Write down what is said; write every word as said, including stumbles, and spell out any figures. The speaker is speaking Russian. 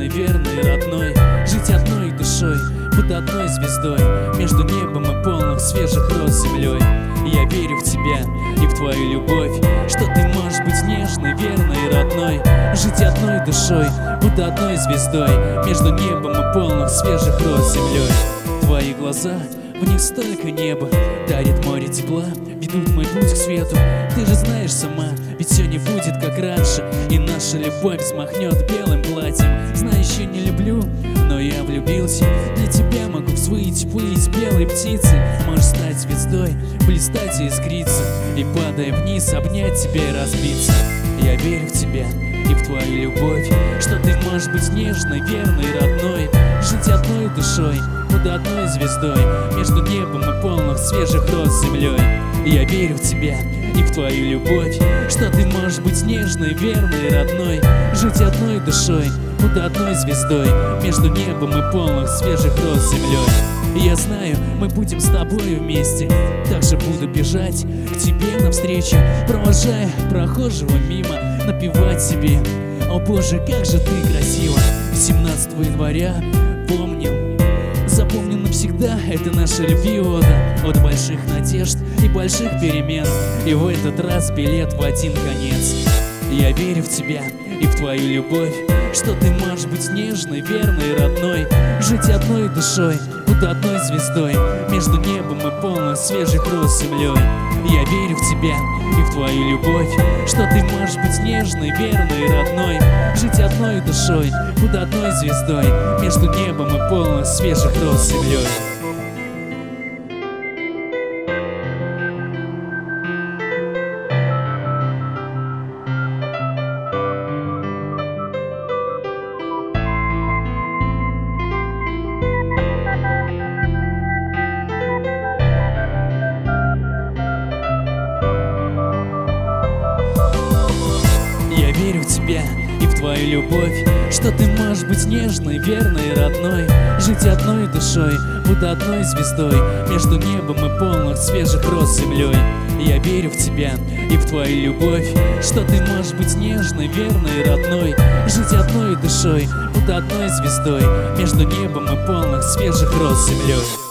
нежной, верной, родной. Жить одной душой, под одной звездой, между небом и полных свежих роз землей. Я верю в тебя и в твою любовь, что ты можешь быть нежной, верной и родной. Жить одной душой, под одной звездой, между небом и полных свежих роз землей. Твои глаза, в них столько неба, дарит море тепла, ведут мой путь к свету. Ты же знаешь сама, ведь все не будет как раньше, и наша любовь взмахнет белым платьем. Знаю, еще не люблю, но я влюбился. Для тебя могу взвыть, плыть белой птицей. Можешь стать звездой, блистать и искриться, и падая вниз, обнять тебя и разбиться. Я верю в тебя и в твою любовь, что ты можешь быть нежной, верной, родной. Жить одной душой, под одной звездой, между небом и полных свежих роз землей. Я верю в тебя и в твою любовь, что ты можешь быть нежной, верной, родной. Жить одной душой, под одной звездой, между небом и полных свежих роз землей. Я знаю, мы будем с тобой вместе, также буду бежать к тебе навстречу, провожая прохожего мимо, напевать себе: о боже, как же ты красива. семнадцатого января помним, запомним навсегда, это наша любви-ода, от больших надежд и больших перемен, и в этот раз билет в один конец. Я верю в тебя и в твою любовь, что ты можешь быть нежной, верной, родной. Жить одной душой, под одной звездой, между небом и полной свежих роз землей. Я верю в тебя и в твою любовь, что ты можешь быть нежной, верной, родной. Жить одной душой, под одной звездой, между небом и полной свежих роз землей. Я верю в тебя и в твою любовь, что ты можешь быть нежной, верной, родной. Жить одной душой, под одной звездой, между небом и полных свежих роз землей. Я верю в тебя и в твою любовь, что ты можешь быть нежной, верной, родной. Жить одной душой, под одной звездой, между небом и полных свежих роз землей.